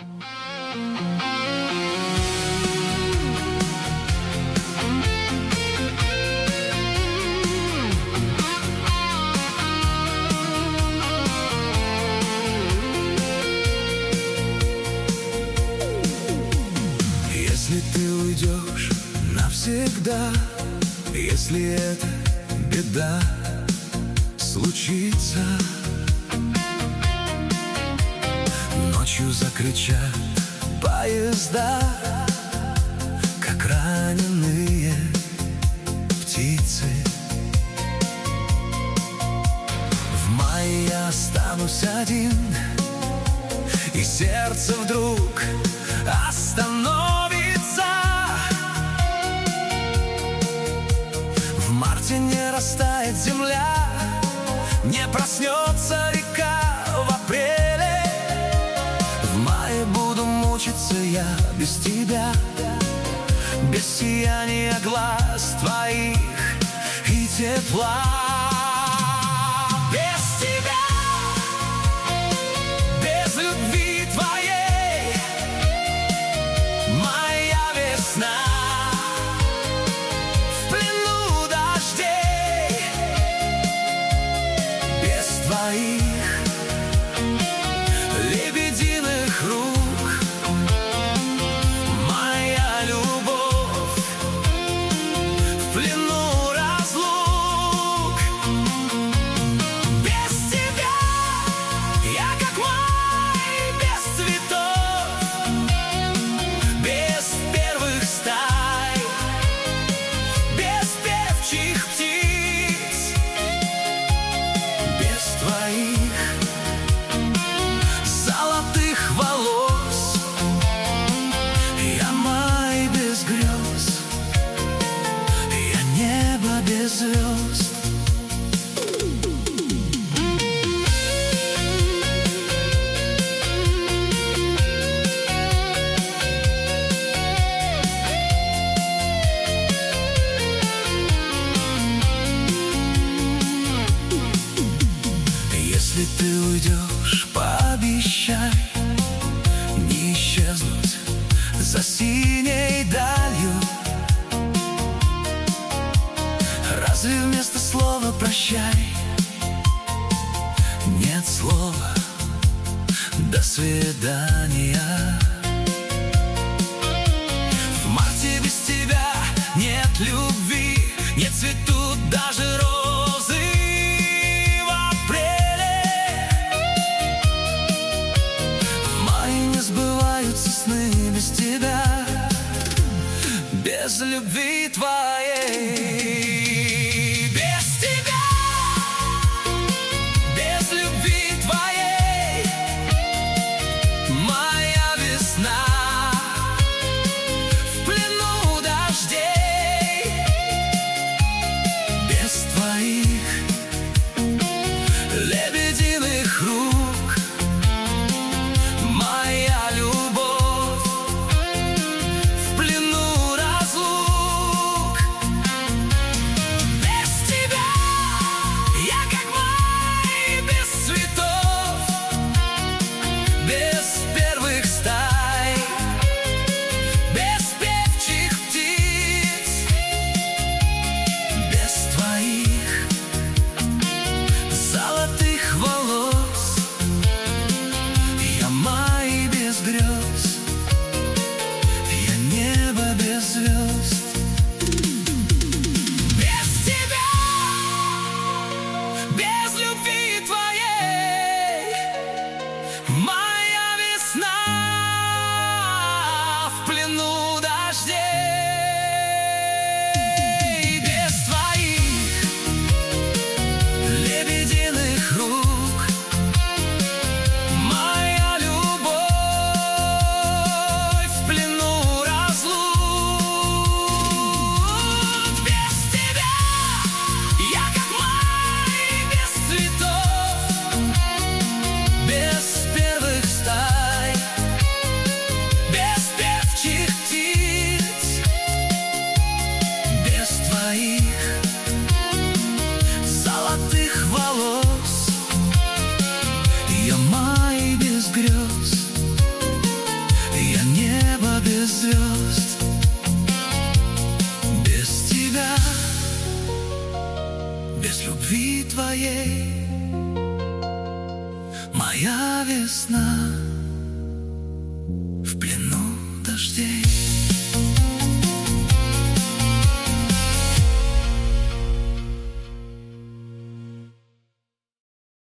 Если ты уйдешь навсегда, если эта беда случится, ночью закричат поезда, как раненые птицы. В мае я останусь один, и сердце вдруг остановится. В марте не растает земля, не проснется река в апреле. В мае буду мучиться я без тебя, без сияния глаз твоих и тепла. Без тебя, без любви твоей, моя весна в плену дождей. Без твоих лебединых рук моя любовь в плену разлук. Без тебя я как май без цветов, без первых стай, без певчих птиц. Без твоих золотых волос я май без грез, я небо без звезд. Если ты уйдешь, пообещай не исчезнуть за синей далью. Разве вместо слова «прощай» нет слова «до свидания»? В марте без тебя нет любви, не цветут даже розы. В апреле в мае не сбываются сны без тебя, без любви твоей. Без тебя, без любви твоей, моя весна в плену дождей. Без твоих лебединых рук моя любовь в плену разлук. Без тебя я как май без цветов, без первых любви твоей, моя весна.